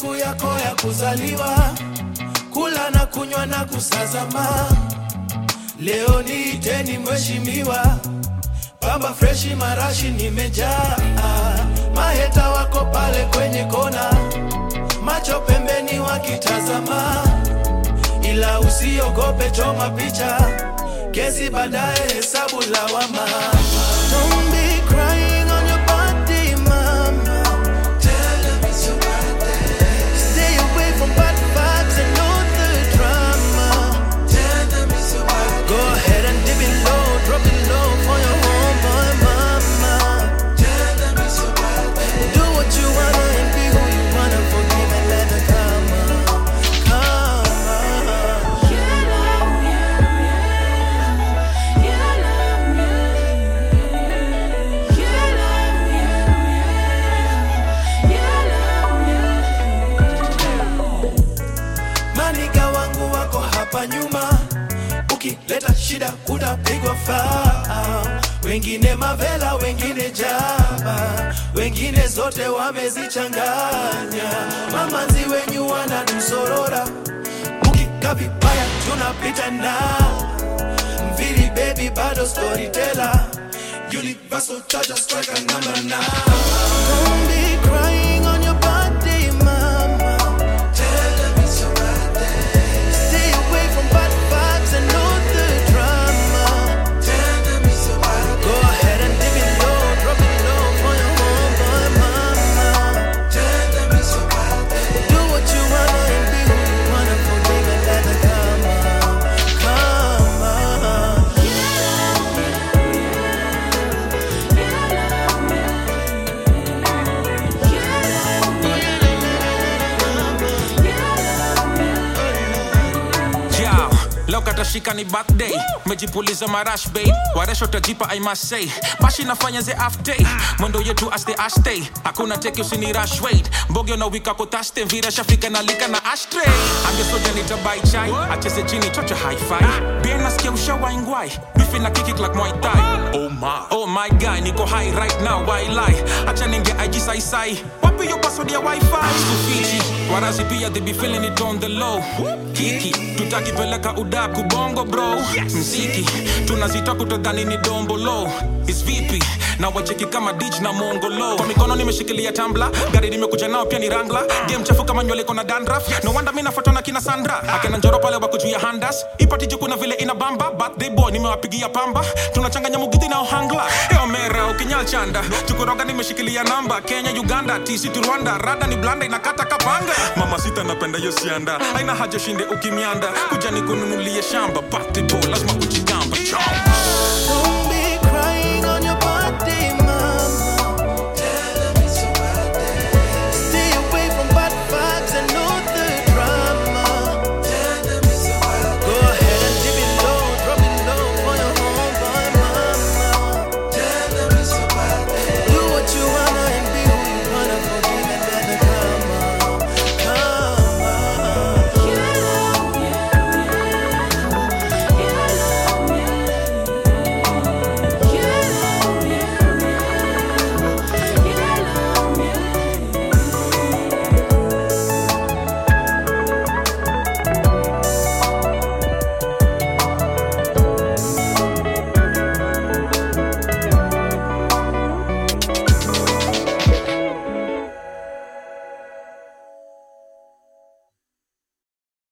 siku yako ya kuzaliwa, kula na kunywa na kusazama. Leo niiteni mheshimiwa, baba freshi marashi nimejaa. Maheta wako pale kwenye kona, macho pembeni wakitazama. Ila usiogope, choma picha, kesi baadaye hesabu lawama. Don't be crying on your body, mama. Tell them it's your birthday. Stay away from bad vibes and know the drama. Tell them it's your birthday. Go ahead and dip it low, drop it low for your homeboy mama. Tell them it's your birthday. Do what you wanna and be who you wanna, forgive and let it come. Nyuma ukileta shida utapigwa faa. Wengine mavela, wengine jaba, wengine zote wamezichanganya. Mamanzi wenyu wananusorora, ukika vibaya tunapita na mvili. Baby bado storyteller, universal charger striker number 9. Don't be crying on your birthday, mama. Tell them it's your birthday. Stay away from bad vibes and know the drama. Tell them it's your birthday. Go ahead and dip it low, drop it low for your homeboy mama. Tell them it's your birthday. Do what you wanna and be who you wanna, forgive and let it come on. Come on. Loka tashika ni birthday, mejipuliza marash babe. Waresho tajipa I must say, bashi nafanya ze half day. Mwendo yetu as the ashtay, hakuna teki usini rush wait. Mbogyo na wika kotaste, vira shafika na lika na ashtray. Ambe soja nitabai chai, acheze chini chocha hi-fi. Bien nasikia ushawa ingwai, bifi na kick it like Muay Thai. Oh my guy, niko high right now, why lie? Acha ninge IG sai. Wapi yo password ya Wi-Fi? Sufiji, warazi pia they be feeling it on the low. Kiki, tutaki peleka udaku bongo bro. Mziki, tunazita kutodhani ni dombo low. It's VP, na wacheki kama DJ na mongolo. Kwa mikono nimeshikilia tumbler, gari nimekuja nao pia ni Wrangler. Game chafu kama nywele kona dandruff. No wonder mina fatona kina Sandra. Akena njoro pale wako juu ya handas. Ipati juku na vile ina bamba. Birthday boy nimewapigia pamba. Tunachanganya mugiti na ohangla. Eo mera ukinyal chanda. Tukuroga nimeshikilia namba. Kenya, Uganda, TC to Rwanda. Rada ni blanda inakata kapanga. Mama sita napenda yosianda. Aina haja shinde ukimianda. Kuja ni kununulie shamba. Birthday boy lazima kujigamba. Chomp.